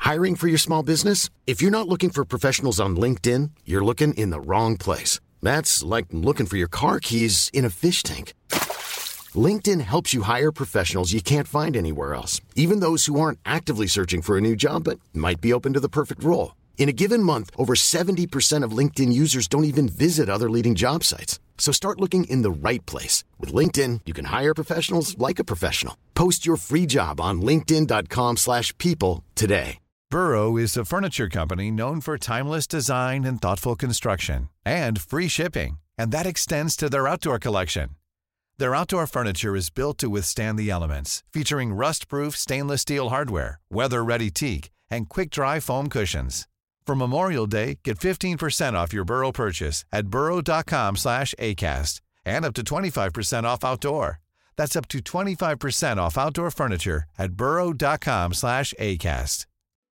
Hiring for your small business? If you're not looking for professionals on LinkedIn, you're looking in the wrong place. That's like looking for your car keys in a fish tank. LinkedIn helps you hire professionals you can't find anywhere else, even those who aren't actively searching for a new job but might be open to the perfect role. In a given month, over 70% of LinkedIn users don't even visit other leading job sites. So start looking in the right place. With LinkedIn, you can hire professionals like a professional. Post your free job on linkedin.com/people today. Burrow is a furniture company known for timeless design and thoughtful construction, and free shipping, and that extends to their outdoor collection. Their outdoor furniture is built to withstand the elements, featuring rust-proof stainless steel hardware, weather-ready teak, and quick-dry foam cushions. For Memorial Day, get 15% off your Burrow purchase at burrow.com/ACAST and up to 25% off outdoor. That's up to 25% off outdoor furniture at burrow.com/ACAST.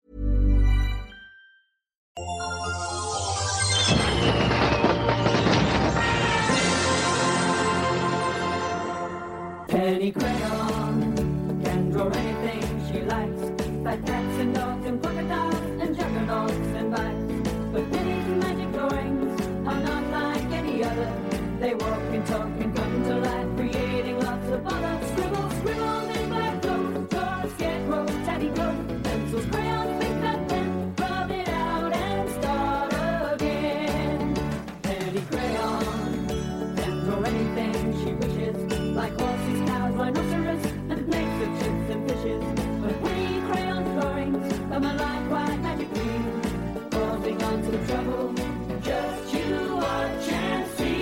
Penny Crayon can draw anything she likes. Fat cats and dogs and crocodiles and juggernauts and mice. But Penny's magic drawings are not like any other. They walk and talk and come to life, creating lots of bother. Scribble, scribble in black clothes, draw a scarecrow, tatty clothes, pencils, crayons, big fat pen, rub it out and start again. Penny Crayon can draw anything she wishes, like horses, cows, rhinoceros, and snakes and ships and fishes. But we crayon drawings come alive quite magically, causing on some trouble. Just you watch and see.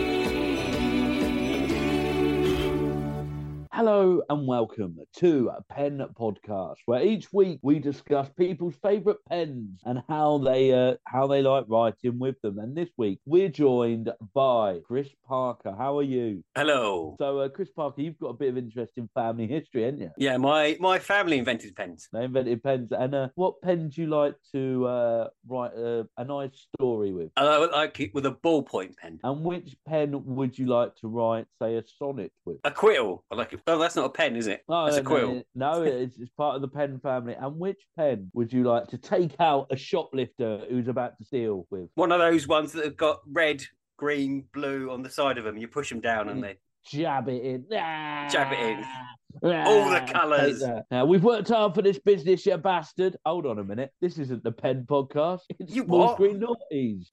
Hello and welcome to a Pen Podcast, where each week we discuss people's favourite pens and how they like writing with them. And this week we're joined by Chris Parker. How are you? Hello. So, Chris Parker, you've got a bit of interesting family history, haven't you? Yeah, my family invented pens. They invented pens. And what pen do you like to write a nice story with? I like it with a ballpoint pen. And which pen would you like to write, say, a sonnet with? A quill. I like it. Oh, that's not a pen, is it? No, that's a quill. No, it's part of the pen family. And which pen would you like to take out a shoplifter who's about to steal with? One of those ones that have got red, green, blue on the side of them. You push them down and they jab it in. jab it in. All the colours. Now, we've worked hard for this business, you bastard. Hold on a minute. This isn't the Pen Podcast. It's You Small what? Screen Naughties.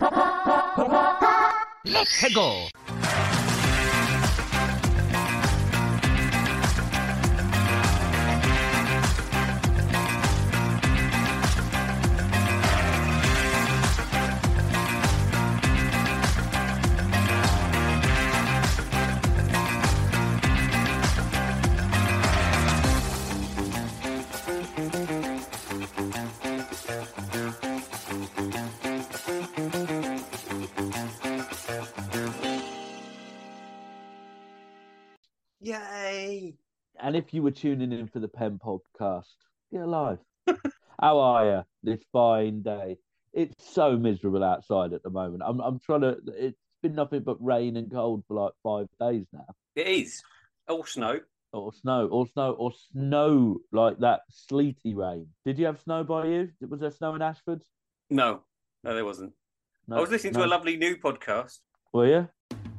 Let's go! Yay! And if you were tuning in for the Pen Podcast, get alive. How are you this fine day? It's so miserable outside at the moment. I'm trying to. It's been nothing but rain and cold for like 5 days now. It is. All snow. Or snow like that sleety rain. Did you have snow by you? Was there snow in Ashford? No, there wasn't. No, I was listening to a lovely new podcast. Were you?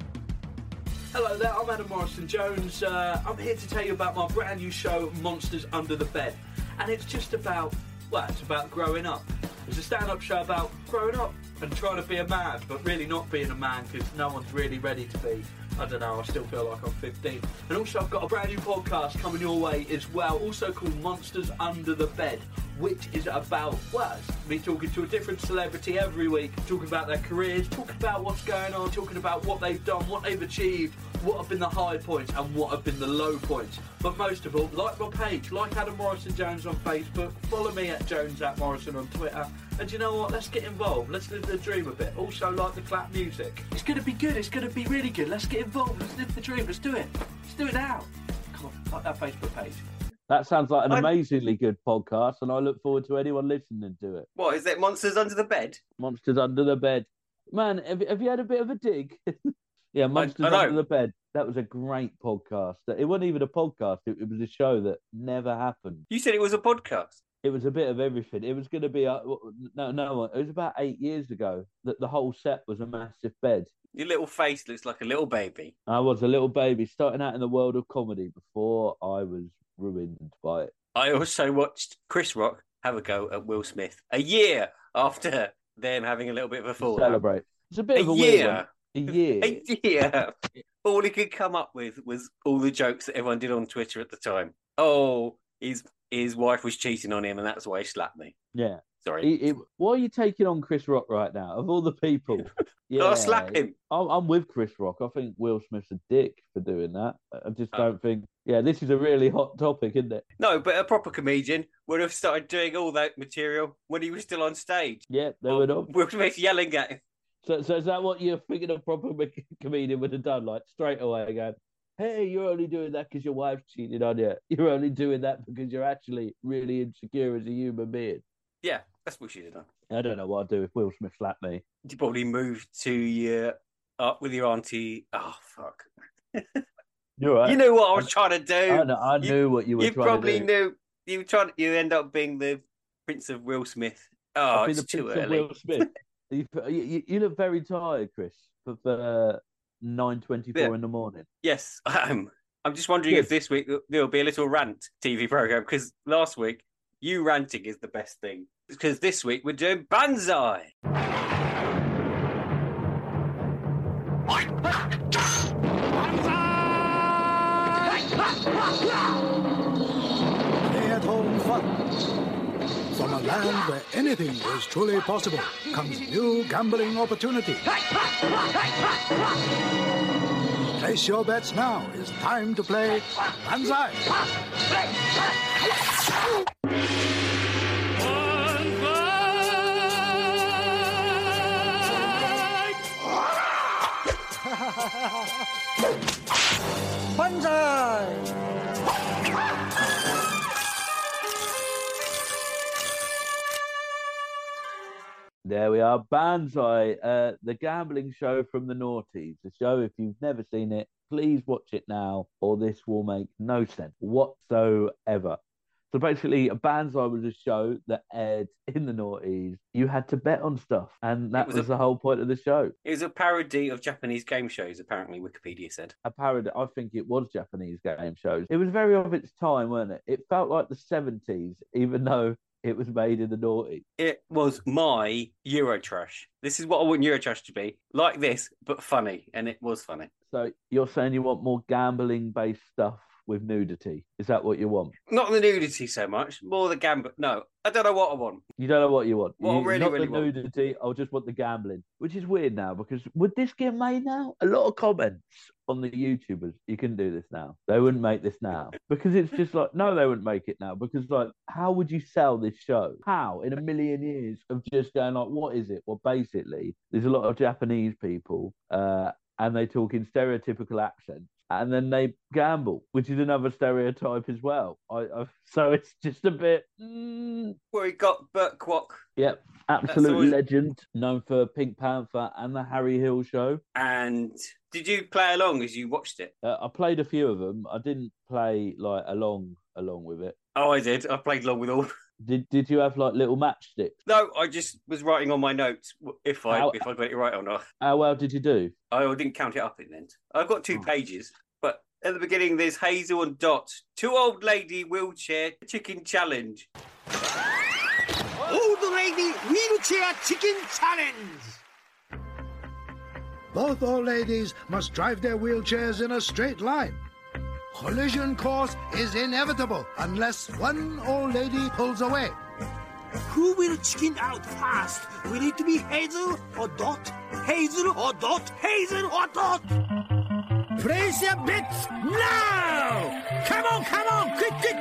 Hello there, I'm Adam Morrison-Jones. I'm here to tell you about my brand new show, Monsters Under the Bed. And it's just about, it's about growing up. It's a stand-up show about growing up and trying to be a man, but really not being a man because no one's really ready to be. I don't know, I still feel like I'm 15. And also I've got a brand new podcast coming your way as well, also called Monsters Under the Bed, which is about, it's me talking to a different celebrity every week, talking about their careers, talking about what's going on, talking about what they've done, what they've achieved, what have been the high points and what have been the low points. But most of all, like my page, like Adam Morrison Jones on Facebook, follow me at Jones@Morrison on Twitter, and you know what, let's get involved, let's live the dream a bit. Also like the clap music. It's going to be good, it's going to be really good, let's get involved, let's live the dream, let's do it now. Come on, like that Facebook page. That sounds like an amazingly good podcast, and I look forward to anyone listening to it. What, is it Monsters Under the Bed? Monsters Under the Bed. Man, have you had a bit of a dig? Yeah, Monsters I know. Under the Bed. That was a great podcast. It wasn't even a podcast. It was a show that never happened. You said it was a podcast. It was a bit of everything. It was going to be no. It was about 8 years ago that the whole set was a massive bed. Your little face looks like a little baby. I was a little baby starting out in the world of comedy before I was ruined by it. I also watched Chris Rock have a go at Will Smith a year after them having a little bit of a fallout. Celebrate. It's a bit A of a weird year. one. A year. A year. All he could come up with was all the jokes that everyone did on Twitter at the time. Oh, his wife was cheating on him, and that's why he slapped me. Yeah. Sorry. Why are you taking on Chris Rock right now? Of all the people, I'll slap him. I'm with Chris Rock. I think Will Smith's a dick for doing that. I just don't think. Yeah, this is a really hot topic, isn't it? No, but a proper comedian would have started doing all that material when he was still on stage. Yeah, they would have. Will Smith yelling at him. So is that what you're thinking a proper comedian would have done? Like straight away, going, "Hey, you're only doing that because your wife's cheated on you. You're only doing that because you're actually really insecure as a human being." Yeah, that's what she'd have done. I don't know what I'd do if Will Smith slapped me. You probably moved to your up with your auntie. Oh fuck! You're right. You knew what I was trying to do. I knew what you were You trying probably to do. knew. You tried. You end up being the Prince of Will Smith. Oh, I'd be it's the too Prince of early. Will Smith. You look very tired, Chris, for 9:24 Yeah. in the morning. Yes, I am. I'm just wondering Good. if this week there'll be a little rant TV program, because last week you ranting is the best thing. Because this week we're doing Banzai. Stay-at-home fun. From a land where anything is truly possible comes new gambling opportunity. Place your bets now. It's time to play Banzai. Banzai! There we are, Banzai, the gambling show from the noughties. The show, if you've never seen it, please watch it now, or this will make no sense whatsoever. So basically, Banzai was a show that aired in the noughties. You had to bet on stuff, and that was the whole point of the show. It was a parody of Japanese game shows, apparently, Wikipedia said. A parody, I think it was Japanese game shows. It was very of its time, wasn't it? It felt like the 70s, even though it was made in the noughties. It was my Eurotrash. This is what I want Eurotrash to be. Like this, but funny. And it was funny. So you're saying you want more gambling-based stuff with nudity? Is that what you want? Not the nudity so much, more the gamble. No, I don't know what I want. You don't know what you want. What I really, not really the want. nudity, I'll just want the gambling. Which is weird now, because would this get made now? A lot of comments on the YouTubers, you can do this now. They wouldn't make this now. Because it's just like, no, they wouldn't make it now. Because like, how would you sell this show? How? In a million years of just going like, what is it? Well, basically, there's a lot of Japanese people, and they talk in stereotypical accents. And then they gamble, which is another stereotype as well. So it's just a bit. Well, we got Burt Kwok. Yep, absolute always- legend, known for Pink Panther and the Harry Hill Show. And did you play along as you watched it? I played a few of them. I didn't play like along with it. Oh, I did. I played along with all. Did you have like little matchsticks? No, I just was writing on my notes if I How- got it right or not. How well did you do? I didn't count it up in the end. I've got 2 pages, but at the beginning there's Hazel and Dot, 2 old lady wheelchair chicken challenge. Old lady wheelchair chicken challenge. Both old ladies must drive their wheelchairs in a straight line. Collision course is inevitable unless one old lady pulls away. Who will chicken out fast? Will it be Hazel or Dot? Hazel or Dot? Hazel or Dot? Place your bets now! Come on, quick,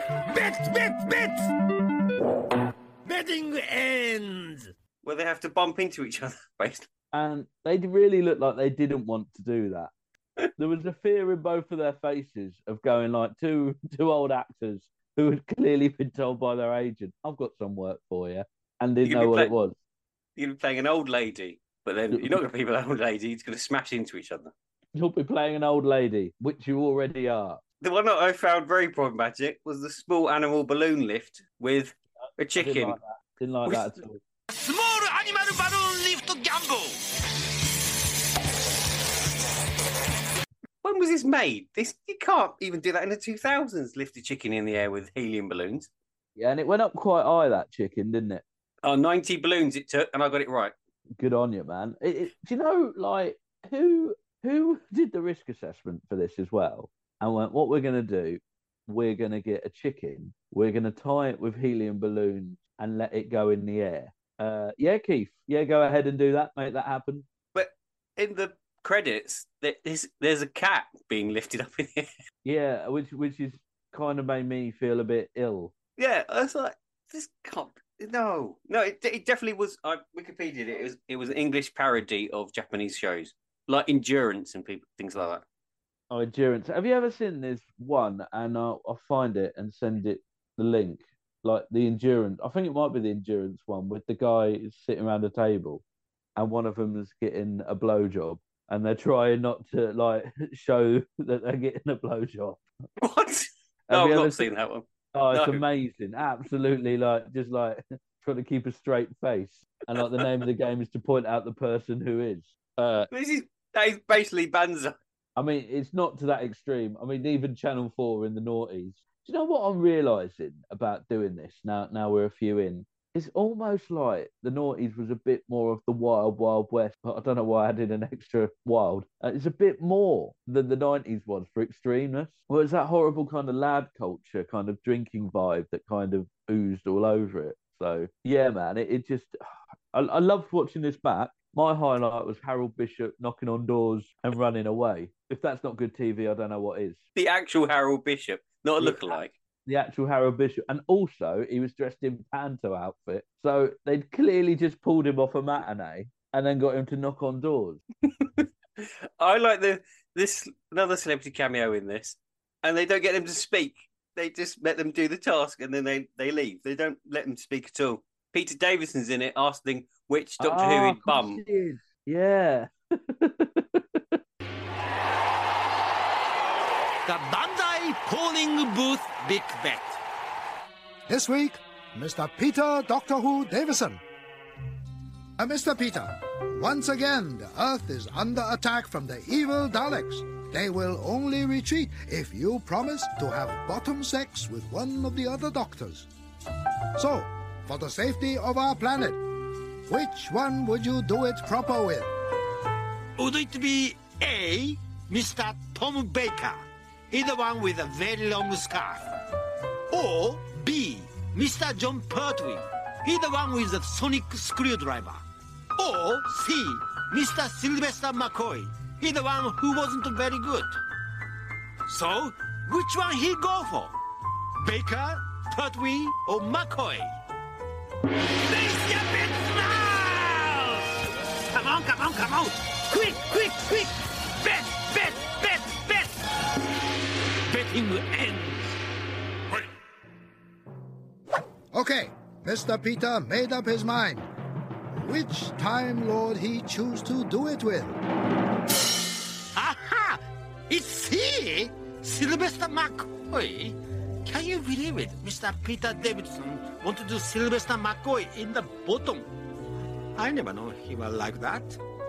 bet! Betting ends! Where they have to bump into each other, basically. And they really looked like they didn't want to do that. There was a fear in both of their faces of going like two old actors who had clearly been told by their agent, "I've got some work for you," and didn't know what it was. You're playing an old lady, but then you're not going to be an old lady. It's going to smash into each other. You'll be playing an old lady, which you already are. The one that I found very problematic was the small animal balloon lift with A chicken. Didn't like that at all. Small animal balloon lift gamble. When was this made? You can't even do that in the 2000s. Lift a chicken in the air with helium balloons. Yeah, and it went up quite high, that chicken, didn't it? 90 balloons it took, and I got it right. Good on you, man. Do you know, like, who did the risk assessment for this as well? And went, what we're going to do, we're going to get a chicken, we're going to tie it with helium balloons and let it go in the air. Yeah, Keith. Yeah, go ahead and do that. Make that happen. But in the credits, there's a cat being lifted up in the air. Yeah, which is kind of made me feel a bit ill. Yeah, I was like, this can't. No, it definitely was. I Wikipedia'd it. It was an English parody of Japanese shows like Endurance and things like that. Oh, Endurance. Have you ever seen this one? And I'll find it and send it the link. Like the Endurance. I think it might be the Endurance one with the guy sitting around a table, and one of them is getting a blowjob, and they're trying not to like show that they're getting a blowjob. What? No, I've not seen that one. Oh, it's amazing. Absolutely, like just like trying to keep a straight face. And like the name of the game is to point out the person who is. That is basically Banzai. I mean, it's not to that extreme. I mean, even Channel 4 in the noughties. Do you know what I'm realising about doing this now we're a few in? It's almost like the noughties was a bit more of the wild, wild west. But I don't know why I added an extra wild. It's a bit more than the 90s was for extremeness. Well, it's that horrible kind of lad culture, kind of drinking vibe that kind of oozed all over it. So, yeah, man, it just... I loved watching this back. My highlight was Harold Bishop knocking on doors and running away. If that's not good TV, I don't know what is. The actual Harold Bishop, not a lookalike. The actual Harold Bishop. And also, he was dressed in panto outfit. So they'd clearly just pulled him off a matinee and then got him to knock on doors. I like this another celebrity cameo in this. And they don't get them to speak. They just let them do the task and then they leave. They don't let them speak at all. Peter Davison's in it asking which Doctor Who he'd bum. Yeah. The Bandai polling booth big bet. This week, Mr. Peter Doctor Who Davison. Mr. Peter, once again, the Earth is under attack from the evil Daleks. They will only retreat if you promise to have bottom sex with one of the other doctors. So, for the safety of our planet, which one would you do it proper with? Would it be A, Mr. Tom Baker? He's the one with a very long scarf. Or B, Mr. John Pertwee. He's the one with the sonic screwdriver. Or C, Mr. Sylvester McCoy. He's the one who wasn't very good. So, which one he go for? Baker, Pertwee, or McCoy? Place your bets now! Come on! Quick! Bet! Betting ends. Okay, Mr. Peter made up his mind. Which Time Lord he choose to do it with? Aha! It's he! Sylvester McCoy. Can you believe it? Mr. Peter Davidson want to do Sylvester McCoy in the bottom. I never know he was like that.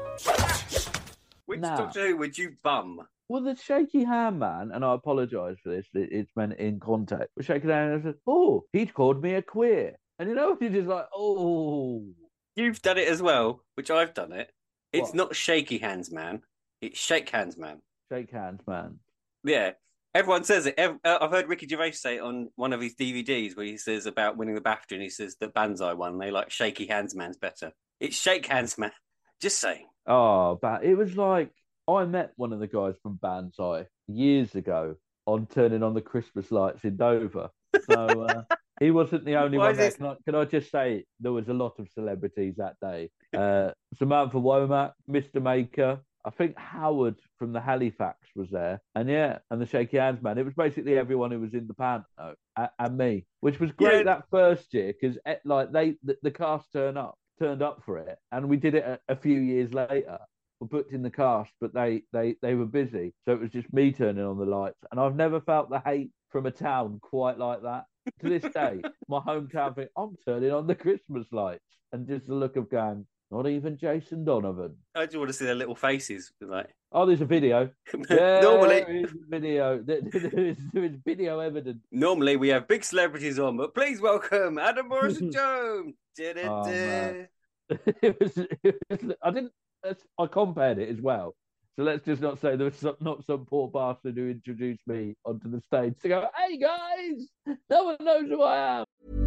Which Doctor Who would you bum? Well, the shaky hand man, and I apologise for this, it's meant in context, but shaking hand and said, oh, he'd called me a queer. And you know, you're just like, oh. You've done it as well, which I've done it. It's What? not shaky hands, man. It's shake hands, man. Shake hands, man. Yeah. Everyone says it. I've heard Ricky Gervais say it on one of his DVDs where he says about winning the BAFTA and he says the Banzai one, they like shaky hands man's better. It's shake hands, man. Just saying. Oh, but it was like, I met one of the guys from Banzai years ago on turning on the Christmas lights in Dover. So he wasn't the only one there. Can I just say there was a lot of celebrities that day. Samantha Womack, Mr. Maker, I think Howard from the Halifax was there. And the Shaky Hands Man. It was basically everyone who was in the panto and me, which was great that first year because like the cast turned up for it. And we did it a few years later. Were booked in the cast, but they were busy. So it was just me turning on the lights. And I've never felt the hate from a town quite like that. To this day, my hometown thing, I'm turning on the Christmas lights. And just the look of going, not even Jason Donovan. I just want to see their little faces. Like, oh, there's a video. Normally, there's video. There's video evidence. Normally, we have big celebrities on, but please welcome Adam Morrison Jones. Oh, I compared it as well. So let's just not say there was not some poor bastard who introduced me onto the stage to go, hey guys, no one knows who I am.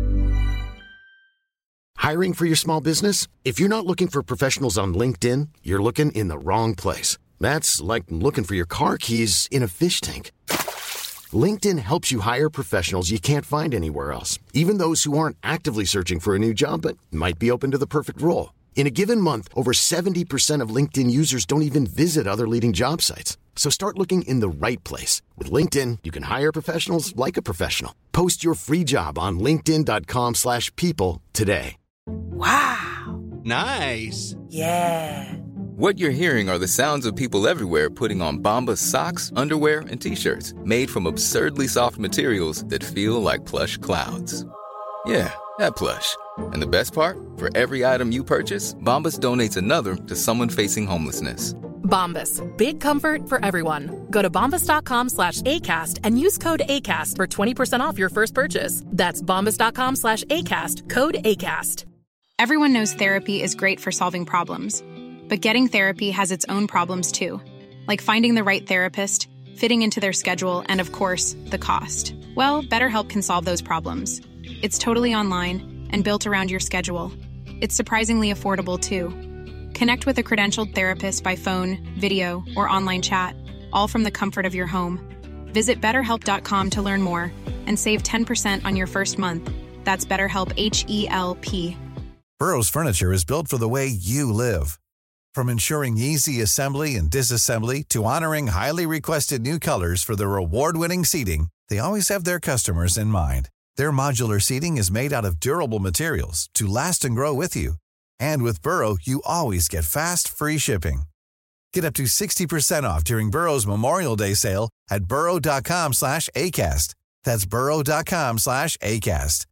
Hiring for your small business? If you're not looking for professionals on LinkedIn, you're looking in the wrong place. That's like looking for your car keys in a fish tank. LinkedIn helps you hire professionals you can't find anywhere else, even those who aren't actively searching for a new job but might be open to the perfect role. In a given month, over 70% of LinkedIn users don't even visit other leading job sites. So start looking in the right place. With LinkedIn, you can hire professionals like a professional. Post your free job on linkedin.com/people today. Wow. Nice. Yeah. What you're hearing are the sounds of people everywhere putting on Bombas socks, underwear, and T-shirts made from absurdly soft materials that feel like plush clouds. Yeah, that plush. And the best part? For every item you purchase, Bombas donates another to someone facing homelessness. Bombas. Big comfort for everyone. Go to bombas.com/ACAST and use code ACAST for 20% off your first purchase. That's bombas.com/ACAST. Code ACAST. Everyone knows therapy is great for solving problems. But getting therapy has its own problems too. Like finding the right therapist, fitting into their schedule, and of course, the cost. Well, BetterHelp can solve those problems. It's totally online and built around your schedule. It's surprisingly affordable too. Connect with a credentialed therapist by phone, video, or online chat, all from the comfort of your home. Visit BetterHelp.com to learn more and save 10% on your first month. That's BetterHelp, H-E-L-P. Burrow's furniture is built for the way you live. From ensuring easy assembly and disassembly to honoring highly requested new colors for their award-winning seating, they always have their customers in mind. Their modular seating is made out of durable materials to last and grow with you. And with Burrow, you always get fast, free shipping. Get up to 60% off during Burrow's Memorial Day sale at burrow.com/ACAST. That's burrow.com/ACAST.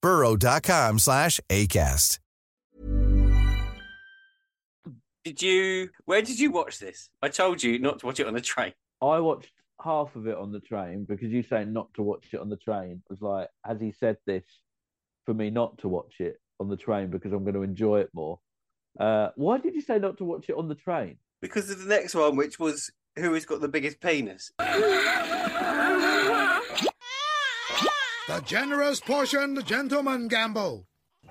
burrow.com/ACAST. Where did you watch this? I told you not to watch it on the train. I watched half of it on the train because you saying not to watch it on the train was like, has he said this for me not to watch it on the train because I'm going to enjoy it more? Why did you say not to watch it on the train? Because of the next one, which was who has got the biggest penis. The generous portioned gentleman gamble.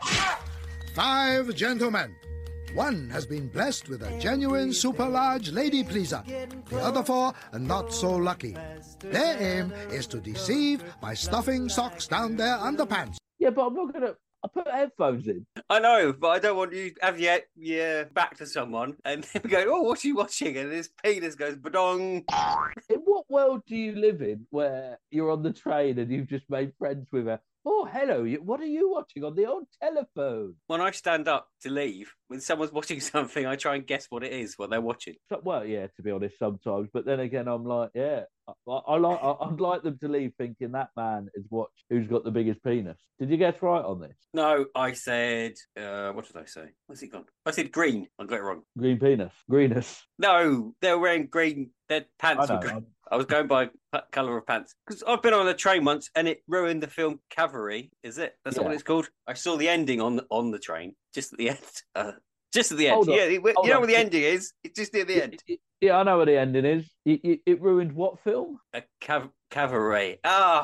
5 gentlemen. One has been blessed with a genuine super large lady pleaser. The other 4 are not so lucky. Their aim is to deceive by stuffing socks down their underpants. Yeah, but I'm not going to... I put headphones in. I know, but I don't want you to have your back to someone and then go, oh, what are you watching? And his penis goes, badong. In what world do you live in where you're on the train and you've just made friends with her? Oh, hello, what are you watching on the old telephone? When I stand up to leave, when someone's watching something, I try and guess what it is, what they're watching. Well, yeah, to be honest, sometimes. But then again, I'm like, yeah, I'd like them to leave thinking that man is who's got the biggest penis. Did you guess right on this? No, I said, what did I say? What's it gone? I said green. I got it wrong. Green penis. Greenus. No, they're wearing green. Their pants were green. I was going by colour of pants. Because I've been on a train once and it ruined the film Cavalry, is it? That's what it's called? I saw the ending on the train, just at the end. Just at the end. Yeah, you know what the ending is? It's just near the end. Yeah, I know what the ending is. It ruined what film? Cavalry.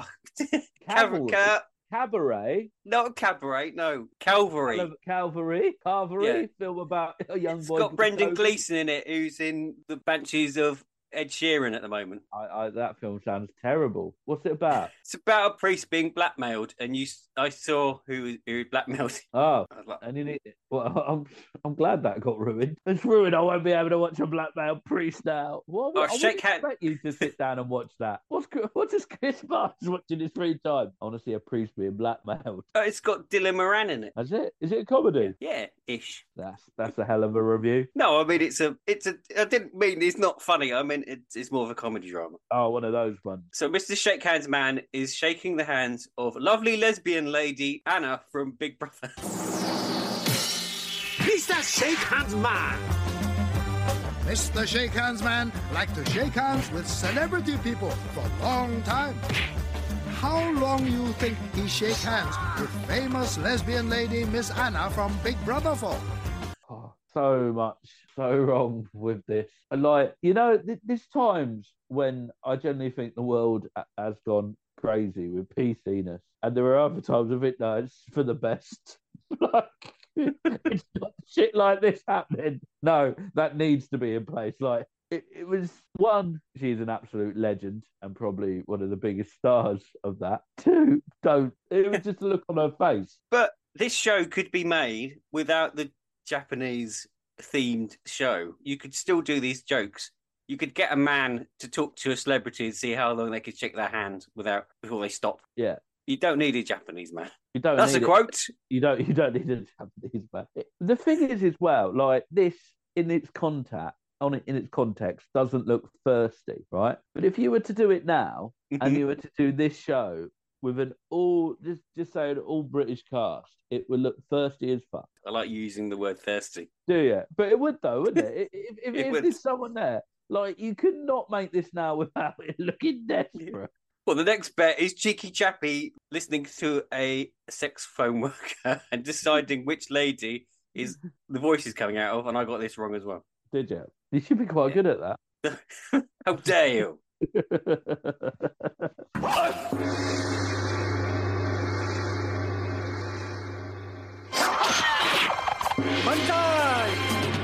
Cabaret? Not Cabaret, no. Calvary. Calvary? Yeah. Film about a young boy. It's got Brendan Gleeson in it, who's in the Banshees of Ed Sheeran at the moment. That film sounds terrible. What's it about? It's about a priest being blackmailed, and I saw who blackmailed him. Oh, like, and I'm glad that got ruined. It's ruined. I won't be able to watch a blackmailed priest now. I wouldn't expect you to sit down and watch that. What does Chris Barnes watching his free time? I want to see a priest being blackmailed. It's got Dylan Moran in it. Is it? Is it a comedy? Yeah, ish. That's a hell of a review. No, I mean it's a. I didn't mean it's not funny. I mean mine, it's more of a comedy drama. Oh, one of those ones. So Mr. Shake Hands Man is shaking the hands of lovely lesbian lady Anna from Big Brother. Mr. Shake Hands Man. Mr. Shake Hands Man liked to shake hands with celebrity people for a long time. How long you think he shake hands with famous lesbian lady Miss Anna from Big Brother for? Oh, so wrong with this. And like, you know, there's times when I generally think the world has gone crazy with PC-ness. And there are other times of it, no, it's for the best. Like, it's not shit like this happening. No, that needs to be in place. Like, it was one, she's an absolute legend and probably one of the biggest stars of that. Two, it was just a look on her face. But this show could be made without the Japanese themed show. You could still do these jokes. You could get a man to talk to a celebrity and see how long they could shake their hand before they stop. Yeah. You don't need a Japanese man. You don't. That's a quote. You don't need a Japanese man. The thing is, as well, like this in its context, doesn't look thirsty, right? But if you were to do it now, and you were to do this show with an just say an all British cast, it would look thirsty as fuck. I like using the word thirsty. Do you? But it would though, wouldn't it? If there's someone there, like you could not make this now without it looking desperate. Well, the next bet is Cheeky Chappy listening to a sex phone worker and deciding which lady is the voice is coming out of, and I got this wrong as well. Did you? You should be quite good at that. How dare you? Banzai!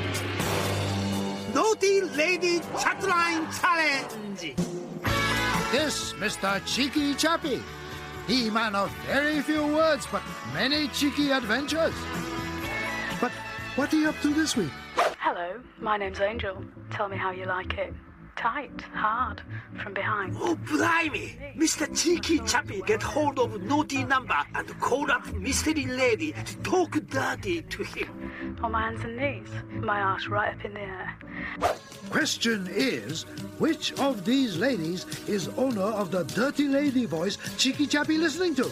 Naughty Lady Chatline Challenge! This Mr. Cheeky Chappy. He man of very few words, but many cheeky adventures. But what are you up to this week? Hello, my name's Angel. Tell me how you like it. Tight, hard, from behind. Oh, blimey! Mr. Cheeky Chappy get hold of naughty number and call up mystery lady to talk dirty to him. On my hands and knees, my arse right up in the air. Question is, which of these ladies is owner of the dirty lady voice Cheeky Chappy listening to?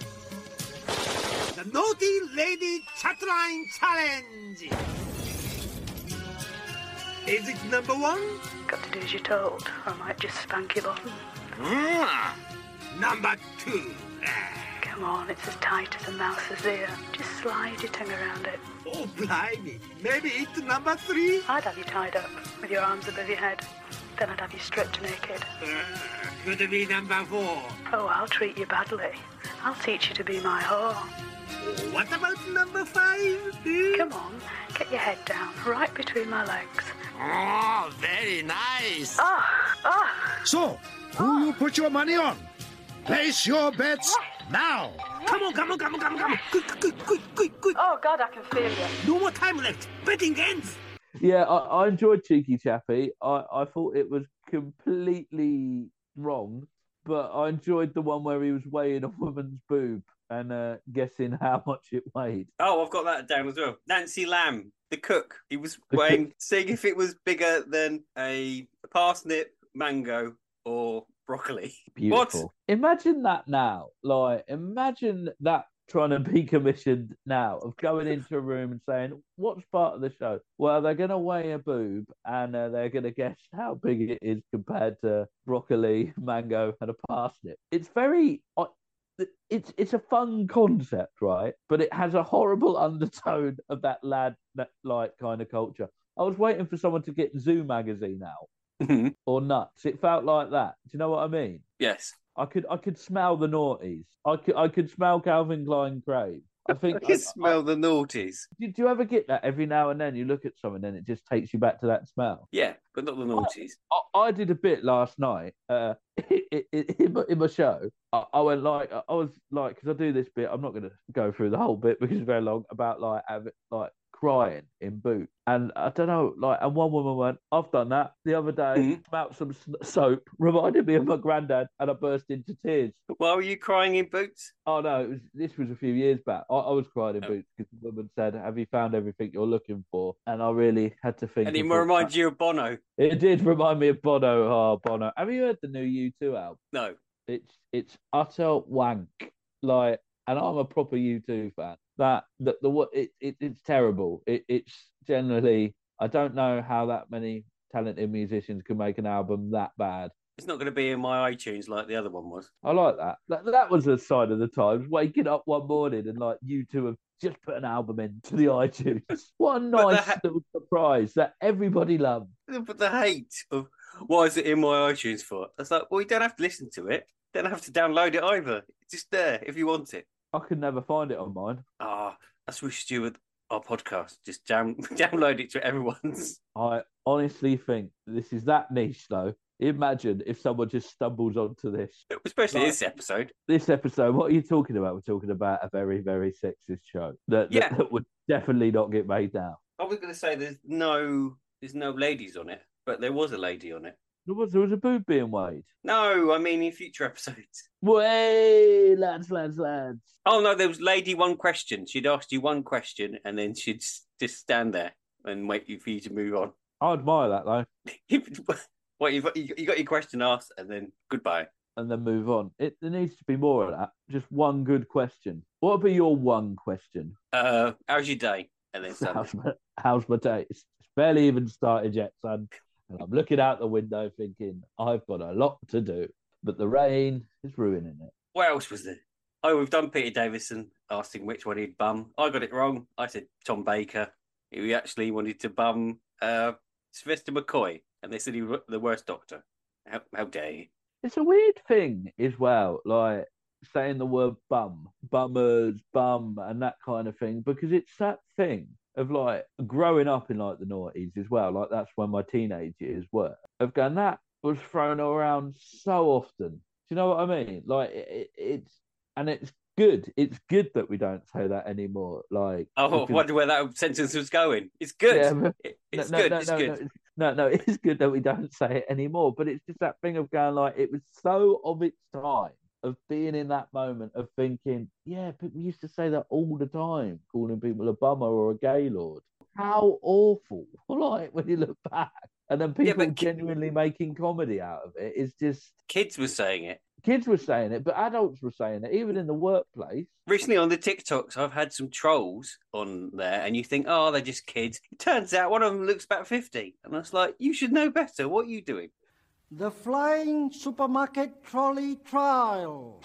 The Naughty Lady Chatline Challenge! Is it number one? Got to do as you're told, or I might just spank your bottom. Number two. Come on, it's as tight as a mouse's ear. Just slide your tongue around it. Oh, blimey. Maybe it's number three? I'd have you tied up, with your arms above your head. Then I'd have you stripped naked. Could it be number four? Oh, I'll treat you badly. I'll teach you to be my whore. What about number five? Come on, get your head down, right between my legs. Oh, very nice. Ah. So, who you put your money on? Place your bets now. Come on. Quick. Oh, God, I can feel you. No more time left. Betting ends. Yeah, I enjoyed Cheeky Chappy. I thought it was completely wrong, but I enjoyed the one where he was weighing a woman's boob and guessing how much it weighed. Oh, I've got that down as well. Nancy Lamb, the cook. He was seeing if it was bigger than a parsnip, mango, or broccoli. Beautiful. What? Imagine that now. Like, imagine that trying to be commissioned now, of going into a room and saying, what's part of the show? Well, they're going to weigh a boob and they're going to guess how big it is compared to broccoli, mango, and a parsnip. It's very... It's a fun concept, right? But it has a horrible undertone of that lad like kind of culture. I was waiting for someone to get Zoo magazine out or Nuts. It felt like that. Do you know what I mean? Yes. I could smell the naughties. I could smell Calvin Klein Crave. I think I can smell the naughties. Do you ever get that every now and then? You look at something and it just takes you back to that smell. Yeah, but not the naughties. I did a bit last night in my show. I went like, I was like, because I do this bit. I'm not going to go through the whole bit because it's very long, about like crying in Boots. And I don't know, like, and one woman went, I've done that the other day, smelt some soap, reminded me of my granddad, and I burst into tears. Why were you crying in Boots? Oh, no, this was a few years back. I was crying in Boots because the woman said, have you found everything you're looking for? And I really had to think. And it reminds you of Bono. It did remind me of Bono. Oh, Bono. Have you heard the new U2 album? No. It's utter wank. Like, and I'm a proper U2 fan. It's terrible. It's generally, I don't know how that many talented musicians can make an album that bad. It's not going to be in my iTunes like the other one was. I like that. That was a sign of the times. Waking up one morning and like U2 have just put an album into the iTunes. What a nice little surprise that everybody loved. But the hate of why is it in my iTunes for? It's like, well, you don't have to listen to it. You don't have to download it either. It's just there if you want it. I could never find it on mine. That's what we should do with our podcast. Just download it to everyone's. I honestly think this is that niche, though. Imagine if someone just stumbles onto this. Especially this episode. This episode, what are you talking about? We're talking about a very, very sexist show that would definitely not get made now. I was going to say there's no ladies on it, but there was a lady on it. There was a boob being weighed. No, I mean in future episodes. Way, lads. Oh, no, there was lady one question. She'd asked you one question and then she'd just stand there and wait for you to move on. I admire that, though. Well, you got your question asked and then goodbye. And then move on. There needs to be more of that. Just one good question. What would be your one question? How's your day? And then how's my day? It's barely even started yet, son. And I'm looking out the window thinking, I've got a lot to do. But the rain is ruining it. What else was there? Oh, we've done Peter Davison asking which one he'd bum. I got it wrong. I said Tom Baker. He actually wanted to bum Sylvester McCoy. And they said he was the worst doctor. How dare you? It's a weird thing as well, like saying the word bum, bummers, bum, and that kind of thing, because it's that thing of like growing up in like the noughties as well. Like that's when my teenage years were. Of going, that was thrown around so often. Do you know what I mean? Like it's good. It's good that we don't say that anymore. Like, I wonder where that sentence was going. It's good. Yeah, it's good. It's good. No, it's good that we don't say it anymore. But it's just that thing of going like, it was so of its time, of being in that moment of thinking, yeah, people used to say that all the time, calling people a bummer or a gaylord. How awful! Like when you look back, and then people genuinely making comedy out of it is just. Kids were saying it. Kids were saying it, but adults were saying it, even in the workplace. Recently on the TikToks, I've had some trolls on there, and you think, oh, they're just kids. It turns out one of them looks about 50. And I was like, you should know better. What are you doing? The Flying Supermarket Trolley Trial.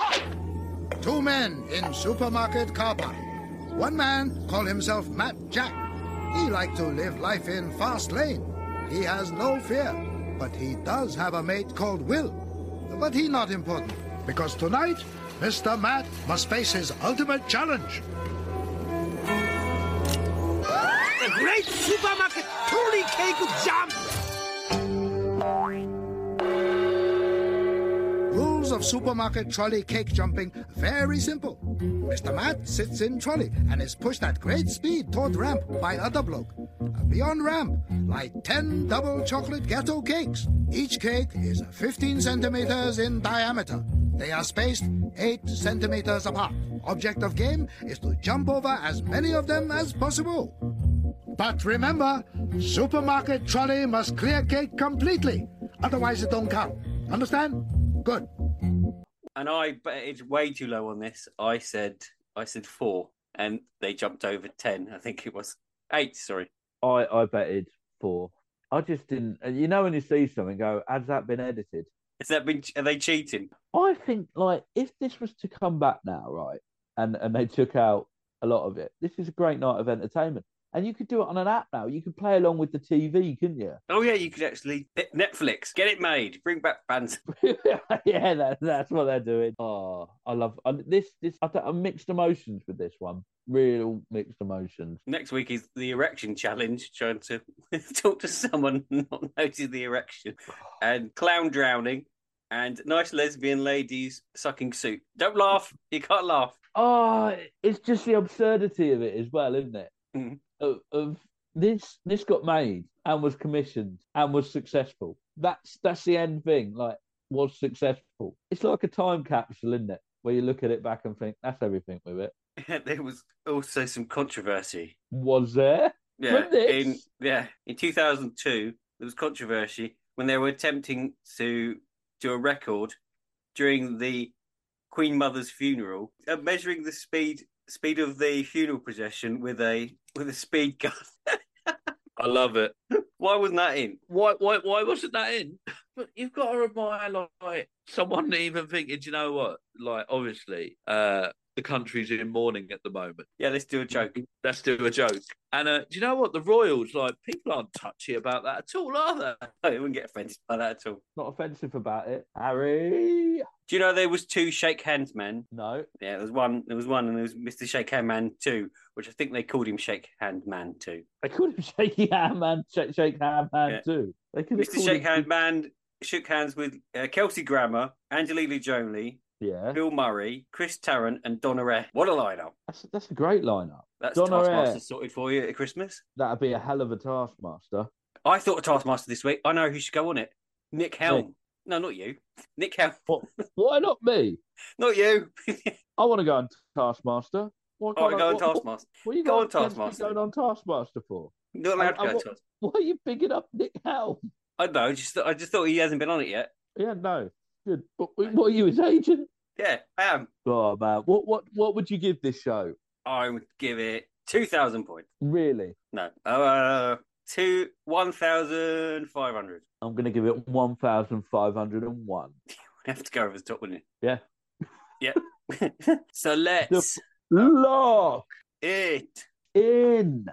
2 men in supermarket car park. One man called himself Matt Jack. He liked to live life in fast lane. He has no fear, but he does have a mate called Will. But he not important, because tonight, Mr. Matt must face his ultimate challenge. The Great Supermarket Trolley Cake Jump! Rules of supermarket trolley cake jumping, very simple. Mr. Matt sits in trolley and is pushed at great speed toward ramp by other bloke. Beyond ramp, like 10 double chocolate ghetto cakes. Each cake is 15 centimeters in diameter. They are spaced 8 centimeters apart. Object of game is to jump over as many of them as possible. But remember, supermarket trolley must clear cake completely. Otherwise it don't count. Understand? Good. And I bet it's way too low on this. I said 4, and they jumped over 10. I think it was 8, sorry. I betted 4. I just didn't. You know, when you see something, go, has that been edited? Are they cheating? I think, like, if this was to come back now, right, and they took out a lot of it, this is a great night of entertainment. And you could do it on an app now. You could play along with the TV, couldn't you? Oh, yeah, you could actually... Netflix, get it made. Bring back fans. Yeah, that's what they're doing. Oh, I love... This. I'm mixed emotions with this one. Real mixed emotions. Next week is the erection challenge, trying to talk to someone and not notice the erection. And clown drowning. And nice lesbian ladies sucking soup. Don't laugh. You can't laugh. Oh, it's just the absurdity of it as well, isn't it? Mm. of this got made and was commissioned and was successful. That's the end thing. Like, was successful. It's like a time capsule, isn't it? Where you look at it back and think, that's everything with it. There was also some controversy. Was there? Yeah, in 2002, there was controversy when they were attempting to do a record during the Queen Mother's funeral, measuring the speed of the funeral procession with a speed gun. I love it. Why wasn't that in? Why wasn't that in? But you've got to admire, like, someone even thinking, do you know what? Like, obviously, the country's in mourning at the moment. Yeah, let's do a joke. Let's do a joke. And do you know what? The royals, like, people aren't touchy about that at all, are they? No, they wouldn't get offended by that at all. Not offensive about it. Harry. Do you know there was 2 Shake Hands Men? No. Yeah, there was one, and there was Mr. Shake Hand Man 2, which I think they called him Shake Hand Man 2. They called him Shaky Hand Man, Shake Hand Man 2. They could have Mr. Shake Hand Man shook hands with Kelsey Grammer, Angelina Jolie, Bill Murray, Chris Tarrant, and Donna Rare. What a lineup! That's a great lineup. That's Donna Taskmaster Rare sorted for you at Christmas. That'd be a hell of a Taskmaster. I thought of Taskmaster this week. I know who should go on it. Nick Helm. No, not you. Nick Helm. Why not me? Not you. I want to go on Taskmaster. What are you going on Taskmaster? What are you going on Taskmaster for? You're not allowed to go on Taskmaster. Why are you picking up Nick Helm? I don't know. I just thought he hasn't been on it yet. Yeah, no. Good. What are you, his agent? Yeah, I am. Oh man, what would you give this show? I would give it 2,000 points. Really? No. 1,500. I'm going to give it 1,501. You have to go over the top, wouldn't you? Yeah. Yeah. So let's lock it in.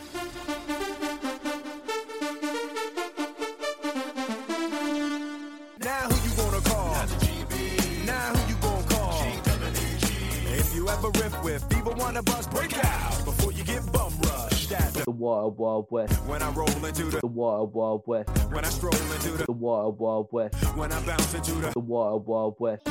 Now who you gonna call? Now who you gonna call? If you ever riff with people wanna bust, break out before you get bum rushed. The Wild Wild West. When I roll into the Wild Wild West. When I stroll into the Wild Wild West. When I bounce into the Wild Wild West.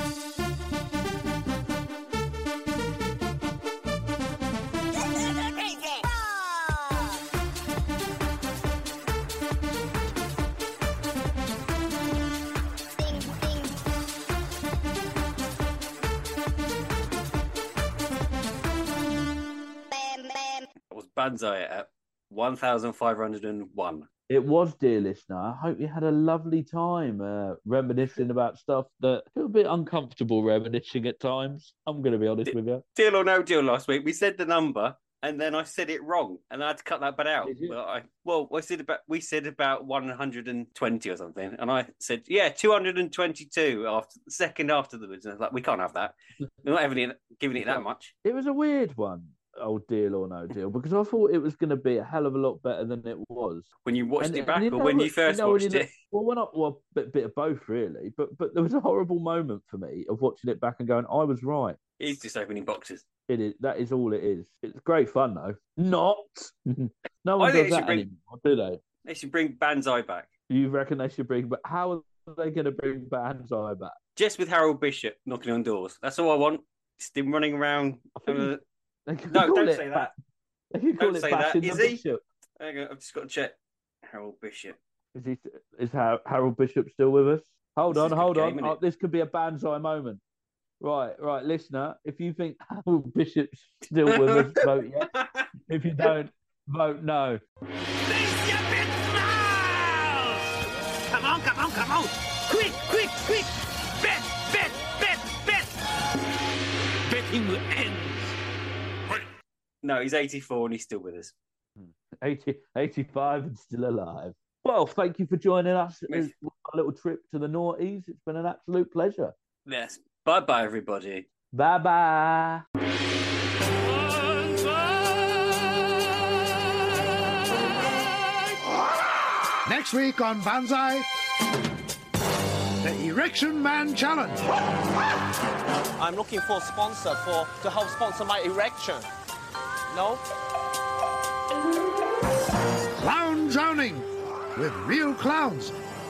Banzai at 1,501. It was, dear listener. I hope you had a lovely time reminiscing about stuff that feel a bit uncomfortable reminiscing at times. I'm going to be honest with you. Deal or no deal last week, we said the number and then I said it wrong and I had to cut that bit out. We said about 120 or something and I said, 222 after the second afterwards. And I was like, we can't have that. We're not giving it that much. It was a weird one. Oh, Deal or No Deal, because I thought it was going to be a hell of a lot better than it was. When you watched it back, or when you first watched it? Well, a bit of both, really. But there was a horrible moment for me of watching it back and going, I was right. He's just opening boxes. It is. That is all it is. It's great fun, though. Not. No one does that anymore, do they? They should bring Banzai back. You reckon they should bring? But how are they going to bring Banzai back? Just with Harold Bishop knocking on doors. That's all I want. Just him running around. No, don't say that. They can call it Bashing the Bishop. Hang on, I've just got to check. Harold Bishop. Is Harold Bishop still with us? Hold on. This could be a Banzai moment. Right, listener. If you think Harold Bishop's still with us, vote yes. If you don't, vote no. Come on. Quick. Bet. Betting will end. No, he's 84 and he's still with us. 85 and still alive. Well, thank you for joining us on a little trip to the noughties. It's been an absolute pleasure. Yes. Bye-bye, everybody. Bye-bye. Next week on Banzai, the Erection Man Challenge. I'm looking for a sponsor to help sponsor my erection. No? Clown drowning with real clowns.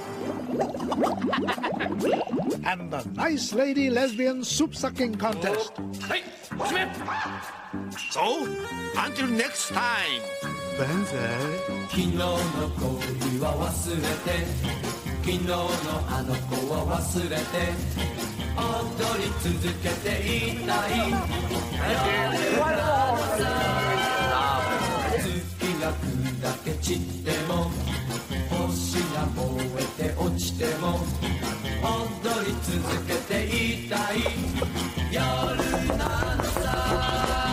And the Nice Lady Lesbian Soup Sucking Contest. Hey, Smith! So, until next time, fancy. 昨日の恋は忘れて昨日のあの子は忘れて踊り続けていたい月が砕け散っても星が燃えて落ちても踊り続けていたい夜なのさ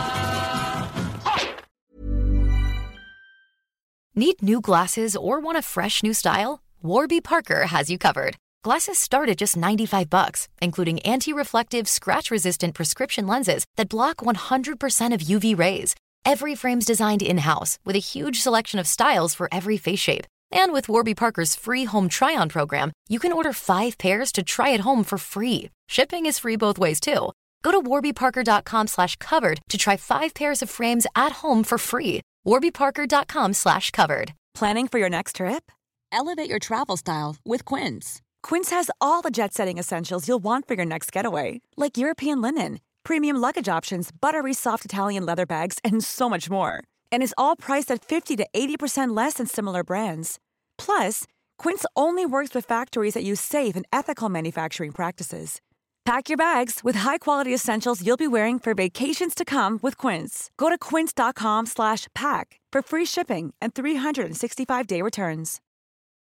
Need new glasses or want a fresh new style? Warby Parker has you covered. Glasses start at just $95, including anti-reflective, scratch-resistant prescription lenses that block 100% of UV rays. Every frame's designed in-house with a huge selection of styles for every face shape. And with Warby Parker's free home try-on program, you can order 5 pairs to try at home for free. Shipping is free both ways, too. Go to warbyparker.com/covered to try 5 pairs of frames at home for free. warbyparker.com/covered. Planning for your next trip? Elevate your travel style with Quince. Quince has all the jet-setting essentials you'll want for your next getaway, like European linen, premium luggage options, buttery soft Italian leather bags, and so much more. And is all priced at 50 to 80% less than similar brands. Plus, Quince only works with factories that use safe and ethical manufacturing practices. Pack your bags with high-quality essentials you'll be wearing for vacations to come with Quince. Go to quince.com/pack for free shipping and 365-day returns.